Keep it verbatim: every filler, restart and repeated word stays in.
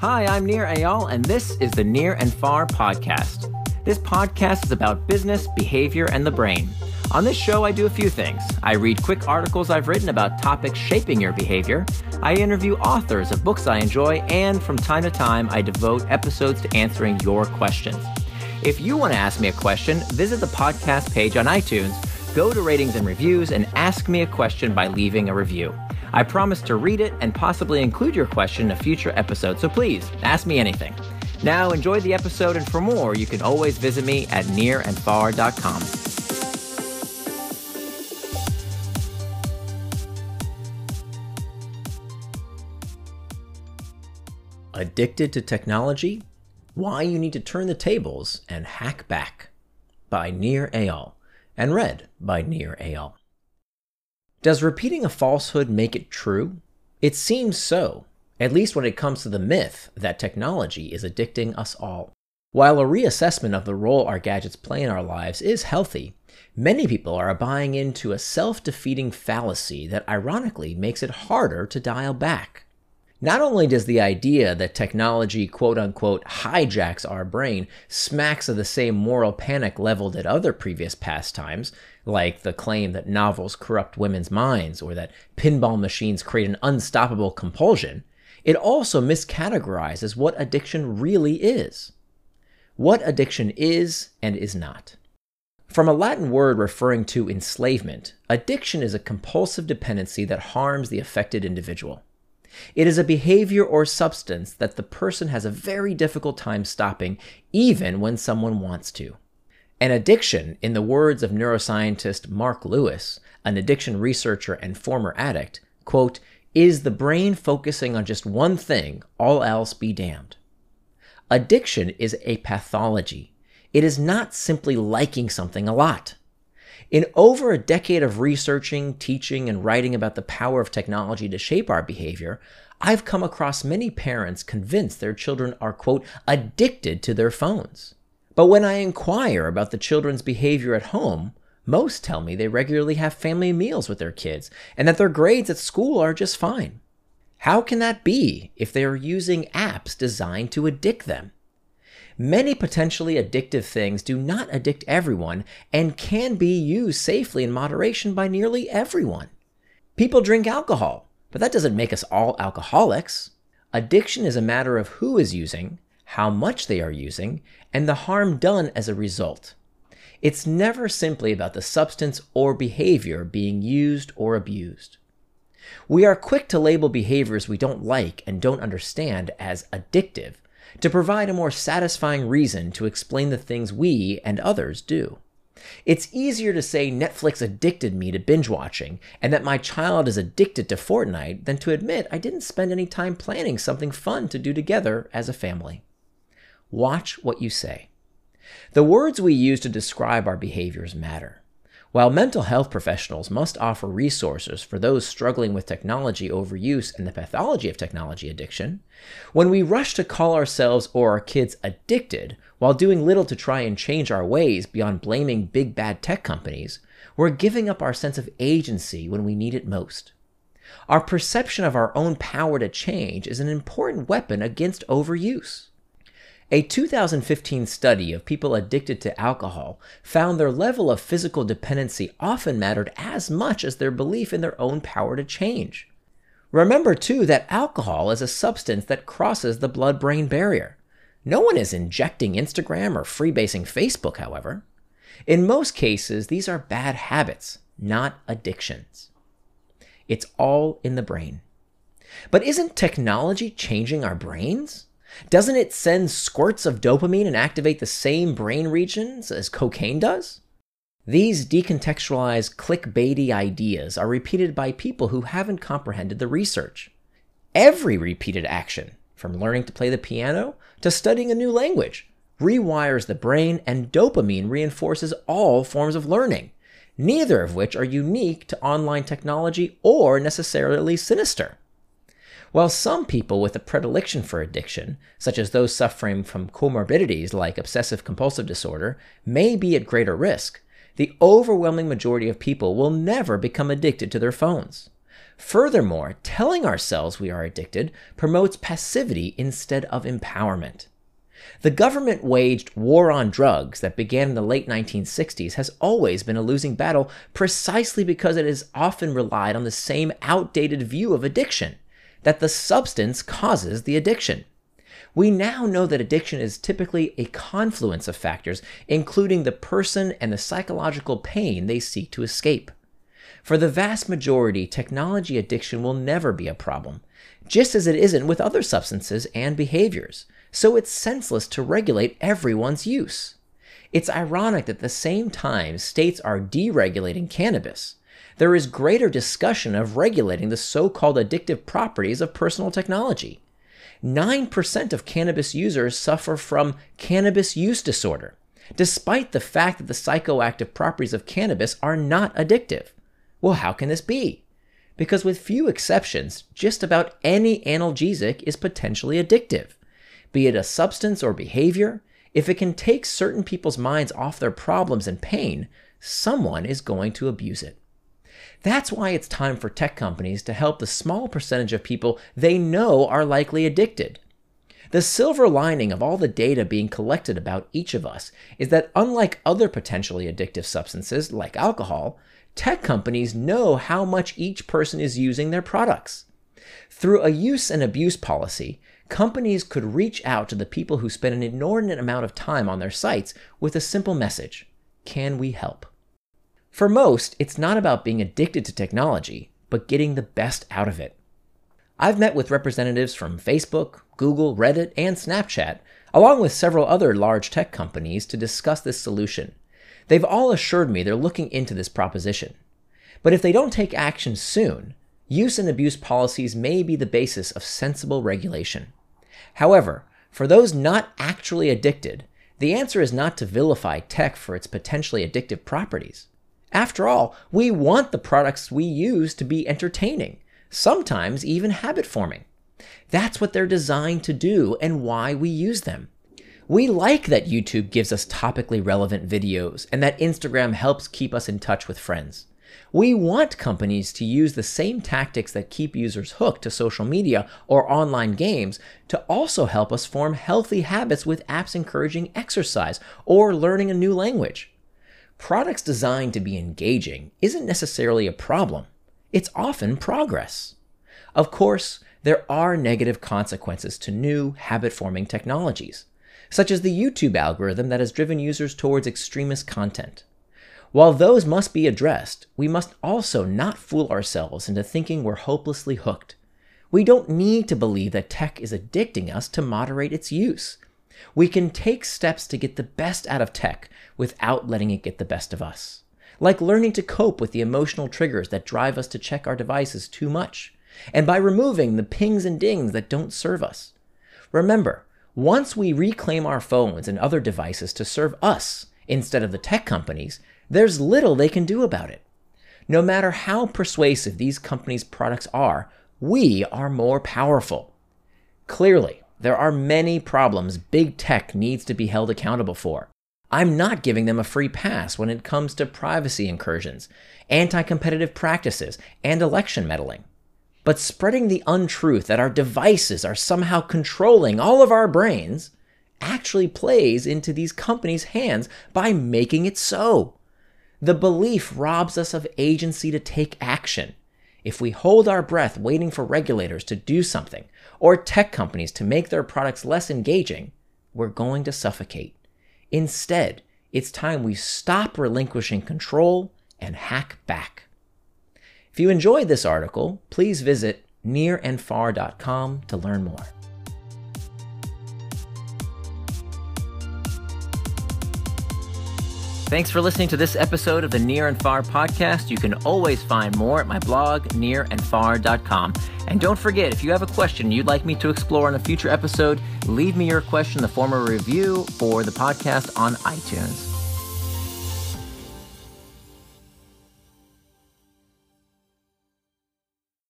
Hi, I'm Nir Eyal, and this is the Near and Far podcast. This podcast is about business, behavior, and the brain. On this show, I do a few things. I read quick articles I've written about topics shaping your behavior. I interview authors of books I enjoy, and from time to time, I devote episodes to answering your questions. If you want to ask me a question, visit the podcast page on iTunes, go to ratings and reviews, and ask me a question by leaving a review. I promise to read it and possibly include your question in a future episode, so please, ask me anything. Now, enjoy the episode, and for more, you can always visit me at near and far dot com. Addicted to Technology? Why You Need to Turn the Tables and Hack Back, by Nir Eyal, and read by Nir Eyal. Does repeating a falsehood make it true? It seems so, at least when it comes to the myth that technology is addicting us all. While a reassessment of the role our gadgets play in our lives is healthy, many people are buying into a self-defeating fallacy that ironically makes it harder to dial back. Not only does the idea that technology quote-unquote hijacks our brain smacks of the same moral panic leveled at other previous pastimes, like the claim that novels corrupt women's minds or that pinball machines create an unstoppable compulsion, it also miscategorizes what addiction really is. What addiction is and is not. From a Latin word referring to enslavement, addiction is a compulsive dependency that harms the affected individual. It is a behavior or substance that the person has a very difficult time stopping, even when someone wants to. An addiction, in the words of neuroscientist Mark Lewis, an addiction researcher and former addict, quote, is the brain focusing on just one thing, all else be damned. Addiction is a pathology. It is not simply liking something a lot. In over a decade of researching, teaching, and writing about the power of technology to shape our behavior, I've come across many parents convinced their children are, quote, addicted to their phones. But when I inquire about the children's behavior at home, most tell me they regularly have family meals with their kids and that their grades at school are just fine. How can that be if they are using apps designed to addict them? Many potentially addictive things do not addict everyone and can be used safely in moderation by nearly everyone. People drink alcohol, but that doesn't make us all alcoholics. Addiction is a matter of who is using, how much they are using, and the harm done as a result. It's never simply about the substance or behavior being used or abused. We are quick to label behaviors we don't like and don't understand as addictive, to provide a more satisfying reason to explain the things we and others do. It's easier to say Netflix addicted me to binge watching and that my child is addicted to Fortnite than to admit I didn't spend any time planning something fun to do together as a family. Watch what you say. The words we use to describe our behaviors matter. While mental health professionals must offer resources for those struggling with technology overuse and the pathology of technology addiction, when we rush to call ourselves or our kids addicted while doing little to try and change our ways beyond blaming big bad tech companies, we're giving up our sense of agency when we need it most. Our perception of our own power to change is an important weapon against overuse. A two thousand fifteen study of people addicted to alcohol found their level of physical dependency often mattered as much as their belief in their own power to change. Remember, too, that alcohol is a substance that crosses the blood-brain barrier. No one is injecting Instagram or freebasing Facebook, however. In most cases, these are bad habits, not addictions. It's all in the brain. But isn't technology changing our brains? Doesn't it send squirts of dopamine and activate the same brain regions as cocaine does? These decontextualized clickbaity ideas are repeated by people who haven't comprehended the research. Every repeated action, from learning to play the piano to studying a new language, rewires the brain, and dopamine reinforces all forms of learning, neither of which are unique to online technology or necessarily sinister. While some people with a predilection for addiction, such as those suffering from comorbidities like obsessive-compulsive disorder, may be at greater risk, the overwhelming majority of people will never become addicted to their phones. Furthermore, telling ourselves we are addicted promotes passivity instead of empowerment. The government-waged war on drugs that began in the late nineteen sixties has always been a losing battle precisely because it has often relied on the same outdated view of addiction, that the substance causes the addiction. We now know that addiction is typically a confluence of factors, including the person and the psychological pain they seek to escape. For the vast majority, technology addiction will never be a problem, just as it isn't with other substances and behaviors, so it's senseless to regulate everyone's use. It's ironic that at the same time states are deregulating cannabis, there is greater discussion of regulating the so-called addictive properties of personal technology. nine percent of cannabis users suffer from cannabis use disorder, despite the fact that the psychoactive properties of cannabis are not addictive. Well, how can this be? Because with few exceptions, just about any analgesic is potentially addictive. Be it a substance or behavior, if it can take certain people's minds off their problems and pain, someone is going to abuse it. That's why it's time for tech companies to help the small percentage of people they know are likely addicted. The silver lining of all the data being collected about each of us is that unlike other potentially addictive substances like alcohol, tech companies know how much each person is using their products. Through a use and abuse policy, companies could reach out to the people who spend an inordinate amount of time on their sites with a simple message: can we help? For most, it's not about being addicted to technology, but getting the best out of it. I've met with representatives from Facebook, Google, Reddit, and Snapchat, along with several other large tech companies to discuss this solution. They've all assured me they're looking into this proposition. But if they don't take action soon, use and abuse policies may be the basis of sensible regulation. However, for those not actually addicted, the answer is not to vilify tech for its potentially addictive properties. After all, we want the products we use to be entertaining, sometimes even habit-forming. That's what they're designed to do and why we use them. We like that YouTube gives us topically relevant videos and that Instagram helps keep us in touch with friends. We want companies to use the same tactics that keep users hooked to social media or online games to also help us form healthy habits with apps encouraging exercise or learning a new language. Products designed to be engaging isn't necessarily a problem. It's often progress. Of course, there are negative consequences to new habit-forming technologies, such as the YouTube algorithm that has driven users towards extremist content. While those must be addressed, we must also not fool ourselves into thinking we're hopelessly hooked. We don't need to believe that tech is addicting us to moderate its use. We can take steps to get the best out of tech without letting it get the best of us, like learning to cope with the emotional triggers that drive us to check our devices too much, and by removing the pings and dings that don't serve us. Remember, once we reclaim our phones and other devices to serve us instead of the tech companies, there's little they can do about it. No matter how persuasive these companies' products are, we are more powerful. Clearly, there are many problems big tech needs to be held accountable for. I'm not giving them a free pass when it comes to privacy incursions, anti-competitive practices, and election meddling. But spreading the untruth that our devices are somehow controlling all of our brains actually plays into these companies' hands by making it so. The belief robs us of agency to take action. If we hold our breath waiting for regulators to do something, or tech companies to make their products less engaging, we're going to suffocate. Instead, it's time we stop relinquishing control and hack back. If you enjoyed this article, please visit near and far dot com to learn more. Thanks for listening to this episode of the Near and Far podcast. You can always find more at my blog, near and far dot com. And don't forget, if you have a question you'd like me to explore in a future episode, leave me your question in the form of a review for the podcast on iTunes.